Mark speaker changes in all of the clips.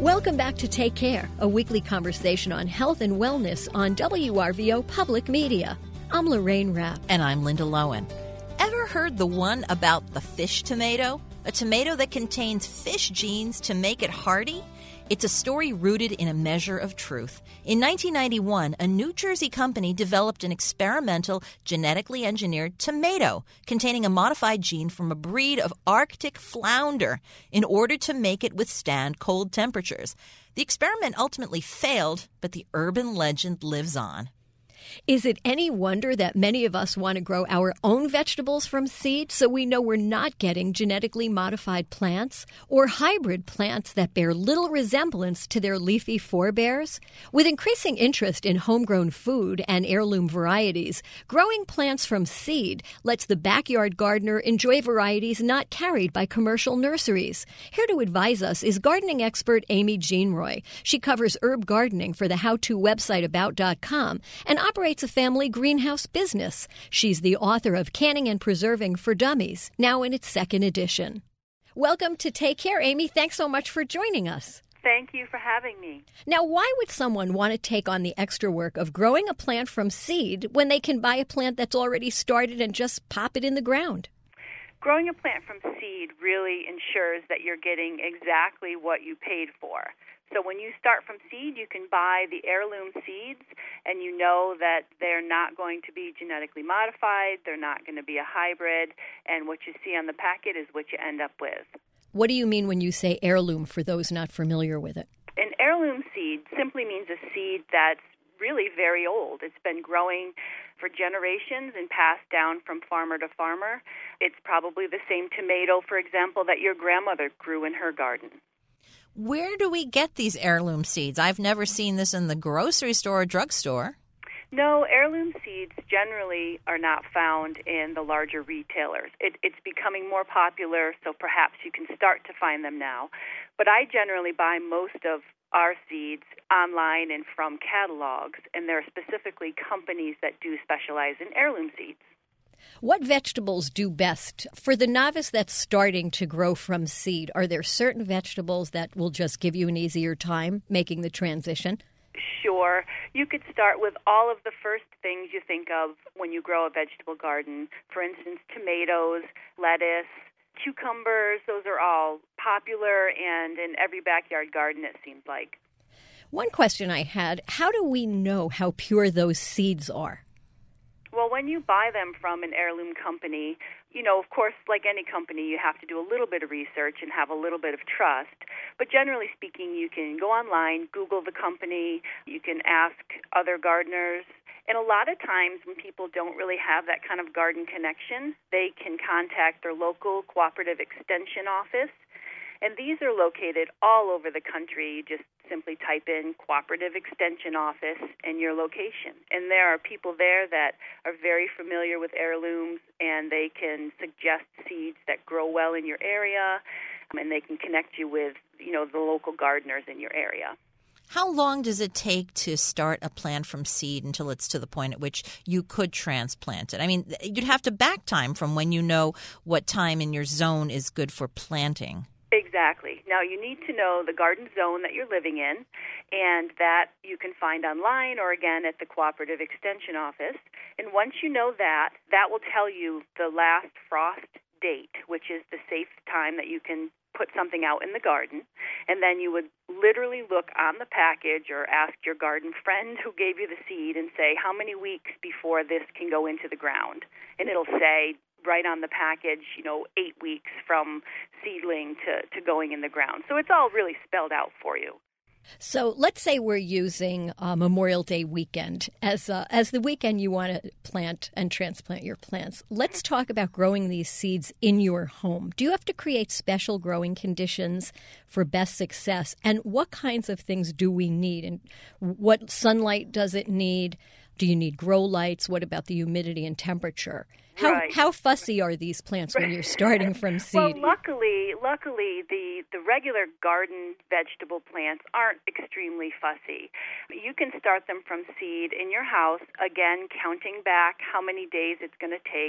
Speaker 1: Welcome back to Take Care, a weekly conversation on health and wellness on WRVO Public Media. I'm Lorraine Rapp.
Speaker 2: And I'm Linda Lowen. Ever heard the one about the fish tomato? A tomato that contains fish genes to make it hardy? It's a story rooted in a measure of truth. In 1991, a New Jersey company developed an experimental, genetically engineered tomato containing a modified gene from a breed of Arctic flounder in order to make it withstand cold temperatures. The experiment ultimately failed, but the urban legend lives on.
Speaker 1: Is it any wonder that many of us want to grow our own vegetables from seed so we know we're not getting genetically modified plants or hybrid plants that bear little resemblance to their leafy forebears? With increasing interest in homegrown food and heirloom varieties, growing plants from seed lets the backyard gardener enjoy varieties not carried by commercial nurseries. Here to advise us is gardening expert Amy Jeanroy. She covers herb gardening for the how-to website about.com and operates a family greenhouse business. She's the author of Canning and Preserving for Dummies, now in its second edition. Welcome to Take Care, Amy. Thanks so much for joining us.
Speaker 3: Thank you for having me.
Speaker 1: Now, why would someone want to take on the extra work of growing a plant from seed when they can buy a plant that's already started and just pop it in the ground?
Speaker 3: Growing a plant from seed really ensures that you're getting exactly what you paid for. So when you start from seed, you can buy the heirloom seeds, and you know that they're not going to be genetically modified, they're not going to be a hybrid, and what you see on the packet is what you end up with.
Speaker 1: What do you mean when you say heirloom for those not familiar with it?
Speaker 3: An heirloom seed simply means a seed that's really very old. It's been growing for generations and passed down from farmer to farmer. It's probably the same tomato, for example, that your grandmother grew in her garden.
Speaker 2: Where do we get these heirloom seeds? I've never seen this in the grocery store or drugstore.
Speaker 3: No, heirloom seeds generally are not found in the larger retailers. It's becoming more popular, so perhaps you can start to find them now. But I generally buy most of our seeds online and from catalogs, and there are specifically companies that do specialize in heirloom seeds.
Speaker 1: What vegetables do best? For the novice that's starting to grow from seed, are there certain vegetables that will just give you an easier time making the transition?
Speaker 3: Sure. You could start with all of the first things you think of when you grow a vegetable garden. For instance, tomatoes, lettuce, cucumbers, those are all popular and in every backyard garden, it seems like.
Speaker 1: One question I had, how do we know how pure those seeds are?
Speaker 3: Well, when you buy them from an heirloom company, of course, like any company, you have to do a little bit of research and have a little bit of trust. But generally speaking, you can go online, Google the company, you can ask other gardeners. And a lot of times when people don't really have that kind of garden connection, they can contact their local cooperative extension office. And these are located all over the country. You just simply type in Cooperative Extension Office and your location. And there are people there that are very familiar with heirlooms, and they can suggest seeds that grow well in your area, and they can connect you with, the local gardeners in your area.
Speaker 2: How long does it take to start a plant from seed until it's to the point at which you could transplant it? I mean, you'd have to back time from when you know what time in your zone is good for planting.
Speaker 3: Exactly. Now, you need to know the garden zone that you're living in, and that you can find online or, again, at the Cooperative Extension Office. And once you know that, that will tell you the last frost date, which is the safe time that you can put something out in the garden. And then you would literally look on the package or ask your garden friend who gave you the seed and say, how many weeks before this can go into the ground? And it'll say right on the package, 8 weeks from seedling to going in the ground. So it's all really spelled out for you.
Speaker 1: So let's say we're using Memorial Day weekend as the weekend you want to plant and transplant your plants. Let's talk about growing these seeds in your home. Do you have to create special growing conditions for best success? And what kinds of things do we need? And what sunlight does it need? Do you need grow lights? What about the humidity and temperature? How fussy are these plants when you're starting from seed?
Speaker 3: Well, luckily, the regular garden vegetable plants aren't extremely fussy. You can start them from seed in your house, again, counting back how many days it's going to take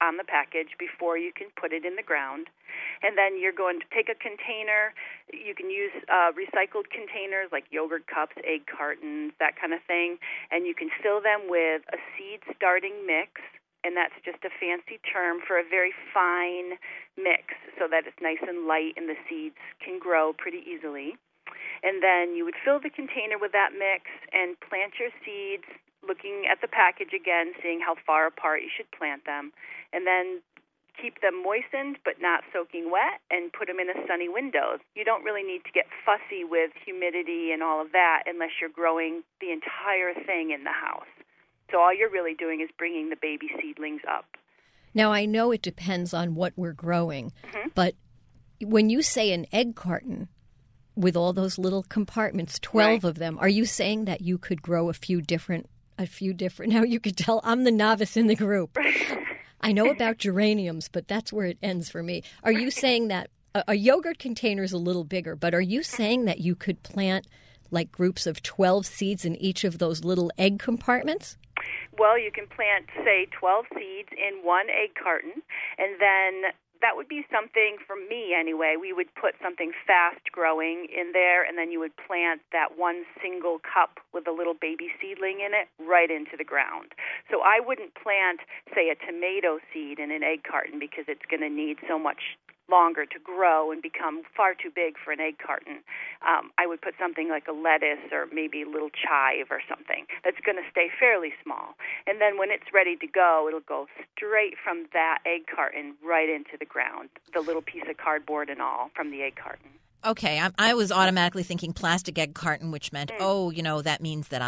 Speaker 3: on the package before you can put it in the ground. And then you're going to take a container. You can use recycled containers like yogurt cups, egg cartons, that kind of thing. And you can fill them with a seed starting mix. And that's just a fancy term for a very fine mix so that it's nice and light and the seeds can grow pretty easily. And then you would fill the container with that mix and plant your seeds, looking at the package again, seeing how far apart you should plant them, and then keep them moistened but not soaking wet and put them in a sunny window. You don't really need to get fussy with humidity and all of that unless you're growing the entire thing in the house. So all you're really doing is bringing the baby seedlings up.
Speaker 1: Now, I know it depends on what we're growing, but when you say an egg carton with all those little compartments, 12 of them, are you saying that you could grow a few different? Now you could tell I'm the novice in the group. I know about geraniums, but that's where it ends for me. Are you saying that a yogurt container is a little bigger, but are you saying that you could plant like groups of 12 seeds in each of those little egg compartments?
Speaker 3: Well, you can plant, say, 12 seeds in one egg carton, and then that would be something, for me anyway, we would put something fast-growing in there, and then you would plant that one single cup with a little baby seedling in it right into the ground. So I wouldn't plant, say, a tomato seed in an egg carton because it's going to need so much longer to grow and become far too big for an egg carton. I would put something like a lettuce or maybe a little chive or something that's going to stay fairly small. And then when it's ready to go, it'll go straight from that egg carton right into the ground, the little piece of cardboard and all from the egg carton.
Speaker 2: Okay, I was automatically thinking plastic egg carton, which meant, that means that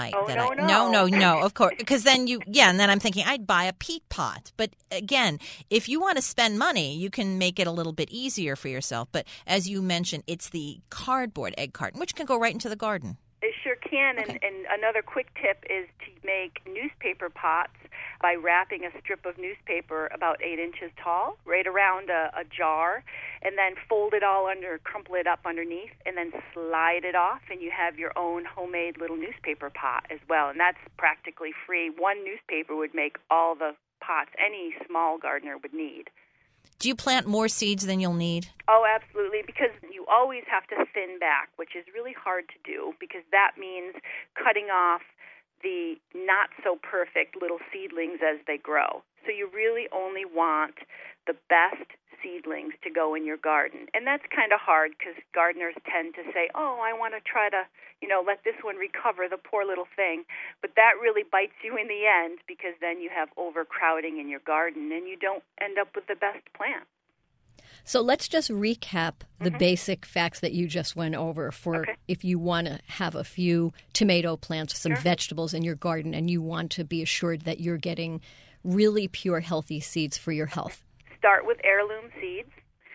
Speaker 2: No, of course, because then and then I'm thinking I'd buy a peat pot. But again, if you want to spend money, you can make it a little bit easier for yourself. But as you mentioned, it's the cardboard egg carton, which can go right into the garden.
Speaker 3: It sure can, and another quick tip is to make newspaper pots by wrapping a strip of newspaper about 8 inches tall right around a jar, and then fold it all under, crumple it up underneath, and then slide it off, and you have your own homemade little newspaper pot as well, and that's practically free. One newspaper would make all the pots any small gardener would need.
Speaker 2: Do you plant more seeds than you'll need?
Speaker 3: Oh, absolutely, because you always have to thin back, which is really hard to do because that means cutting off the not-so-perfect little seedlings as they grow. So you really only want the best seedlings to go in your garden. And that's kind of hard because gardeners tend to say, I want to try to, let this one recover, the poor little thing. But that really bites you in the end because then you have overcrowding in your garden and you don't end up with the best plant.
Speaker 1: So let's just recap the basic facts that you just went over for if you want to have a few tomato plants, some vegetables in your garden, and you want to be assured that you're getting really pure, healthy seeds for your health.
Speaker 3: Start with heirloom seeds.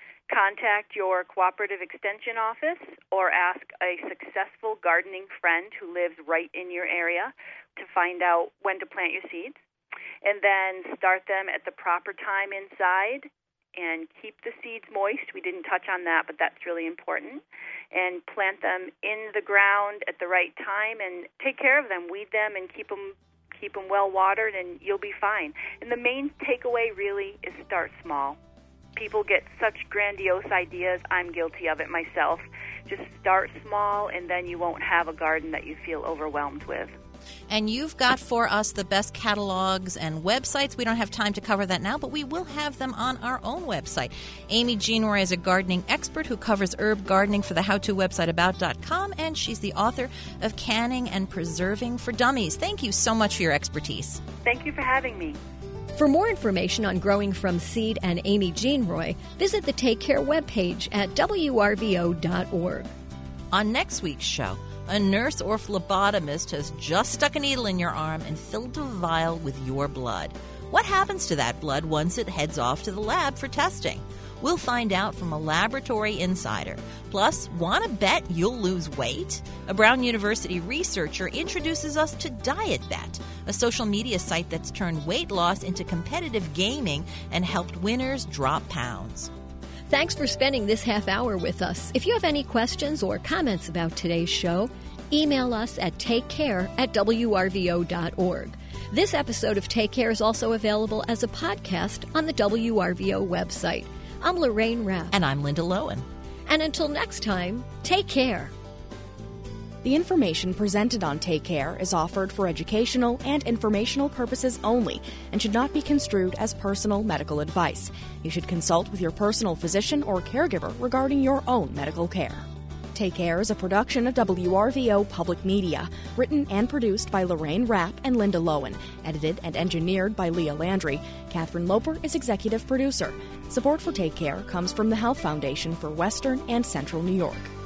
Speaker 3: Contact your cooperative extension office or ask a successful gardening friend who lives right in your area to find out when to plant your seeds. And then start them at the proper time inside and keep the seeds moist. We didn't touch on that, but that's really important. And plant them in the ground at the right time and take care of them, weed them, and keep them well watered, and you'll be fine. And the main takeaway really is start small. People get such grandiose ideas. I'm guilty of it myself. Just start small, and then you won't have a garden that you feel overwhelmed with.
Speaker 2: And you've got for us the best catalogs and websites. We don't have time to cover that now, but we will have them on our own website. Amy Jean Roy is a gardening expert who covers herb gardening for the how-to website about.com, and she's the author of Canning and Preserving for Dummies. Thank you so much for your expertise.
Speaker 3: Thank you for having me.
Speaker 1: For more information on growing from seed and Amy Jean Roy, visit the Take Care webpage at wrvo.org.
Speaker 2: On next week's show, a nurse or phlebotomist has just stuck a needle in your arm and filled a vial with your blood. What happens to that blood once it heads off to the lab for testing? We'll find out from a laboratory insider. Plus, want to bet you'll lose weight? A Brown University researcher introduces us to Diet Bet, a social media site that's turned weight loss into competitive gaming and helped winners drop pounds.
Speaker 1: Thanks for spending this half hour with us. If you have any questions or comments about today's show, email us at takecare@wrvo.org. This episode of Take Care is also available as a podcast on the WRVO website. I'm Lorraine Rapp.
Speaker 2: And I'm Linda Lowen.
Speaker 1: And until next time, take care.
Speaker 4: The information presented on Take Care is offered for educational and informational purposes only and should not be construed as personal medical advice. You should consult with your personal physician or caregiver regarding your own medical care. Take Care is a production of WRVO Public Media, written and produced by Lorraine Rapp and Linda Lowen, edited and engineered by Leah Landry. Catherine Loper is executive producer. Support for Take Care comes from the Health Foundation for Western and Central New York.